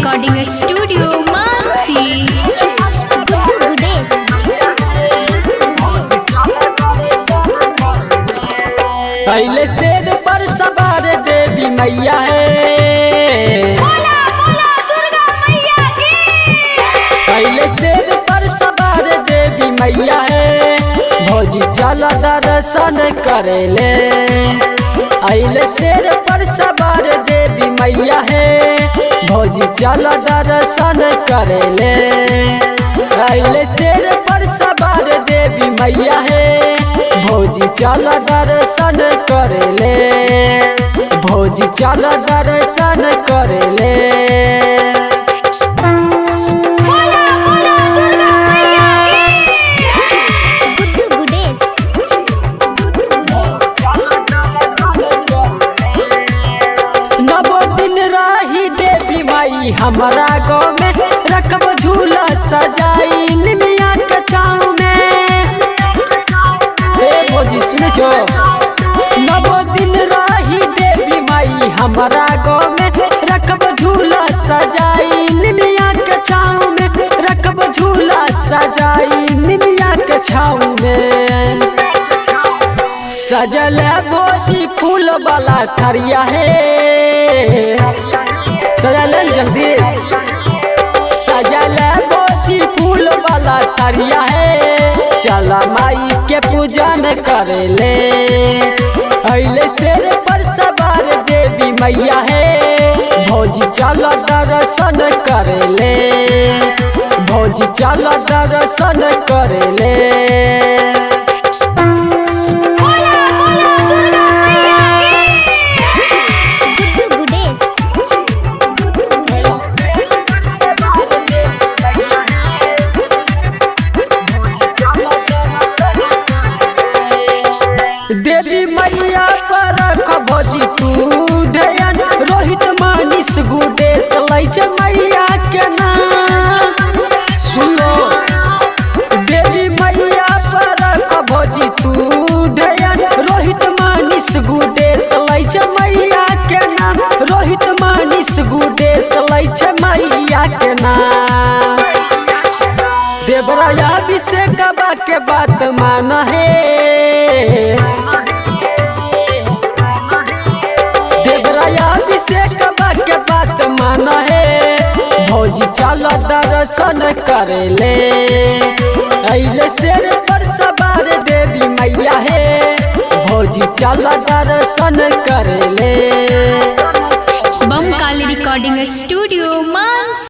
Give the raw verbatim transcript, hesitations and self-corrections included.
Recording studio Mansi. पहले शेर पर सवार देवी मैया है, पहले शेर पर सवार देवी मैया है। भौजी चल दर्शन करेले, पहले शेर पर सवार देवी मैया है। भौजी चल दर्शन करेले, पहले शेर पर सवार देवी मैया है। भौजी चल दर्शन करेले, भौजी चल दर्शन करेले। नवो दिन रही देवी माई हमारा गाँव में, रखब झूला सजाई निमिया के छाँव में। भौजी सुन छो, नवो दिन रही देवी माई हमारा गाँव में, रखब झूला सजाई निमिया के छाँव में, रखब झूला सजाई निमिया के छाँव में। सजल भौजी फूल वाला थरिया है, सजल जल्दी सजल भौजी फूल वाला थरिया है। चला माई के पूजन करेले, अइले शेर पर सवार देवी मैया है। भौजी चल दर्शन करेले, भौजी चल दर्शन करेले। देवी मैया पर रख भौजी तू ध्यान, रोहित मानिस गुडेश लै छै मैया के नाम। सुनो देवी मैया पर रख भौजी तू ध्यान, रोहित मानिस गुडेश लै छै मैया के नाम। रोहित मानिस गुडेश लै छै मैया के नाम। देवराया अभिषेक के बात मान है, देवराया अभिषेक के बात मान है। भौजी चल दर्शन करेले, अइले शेर पर सवार देवी मैया है। भौजी चल दर्शन करेले। Bam Kali recording studio Mansi.